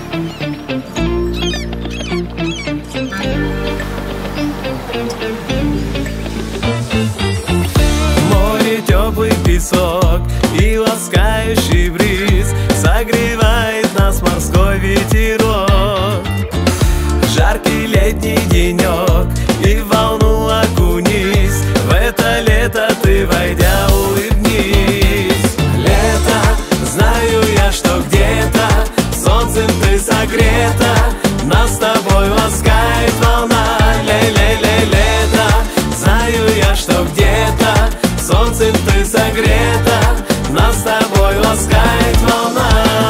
Море, теплый песок и ласкающий бриз, согревает нас морской ветерок. Жаркий летний денек, и в волну окунись, в это лето ты, войдя, улыбнись. Лето, знаю я, что где-то солнцем ты согрета, нас с тобой ласкает волна. Ле-ле-ле, лето, знаю я, что где-то солнцем ты согрета, нас с тобой ласкает волна.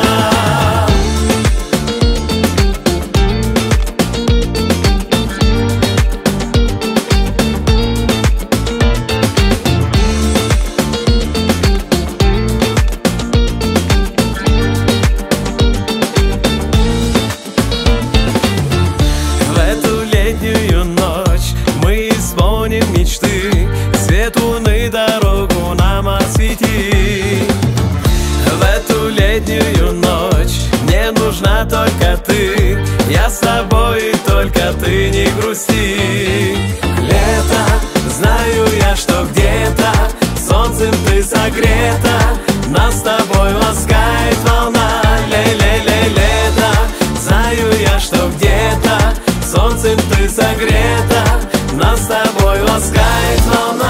В эту летнюю ночь мы исполним мечты, свет луны дорогу нам освети. В эту летнюю ночь мне нужна только ты, я с тобой, и только ты, не грусти. Лето, знаю я, что где-то солнцем ты согрета, нас с тобой ласкает волна. Ле-ле-ле, лето, знаю я, что где-то солнцем ты согрета, нас с тобой ласкает волна.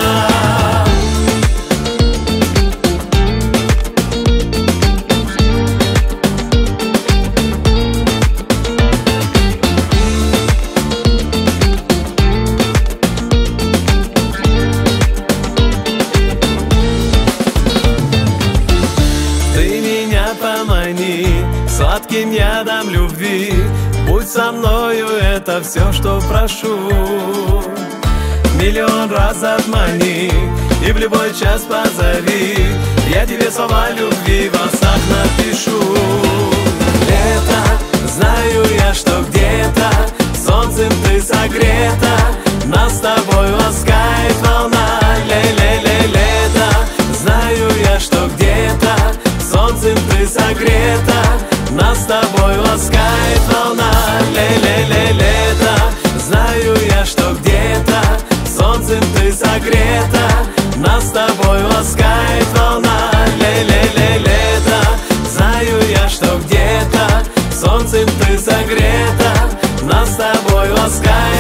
Ты меня помани сладким ядом любви, будь со мною, это все, что прошу. Миллион раз обмани и в любой час позови, я тебе слова любви во снах напишу. Лето, знаю я, что где-то солнцем ты согрета, нас с тобой ласкает волна. Ле-ле-ле, лето, знаю я, что где-то солнцем ты согрета, нас с тобой ласкает волна. Ле-ле-ле, лето, знаю я, что где-то солнцем ты согрета, нас с тобой ласкает волна. Ле-ле-ле, лето, знаю я, что где-то солнцем ты согрета, нас с тобой ласкает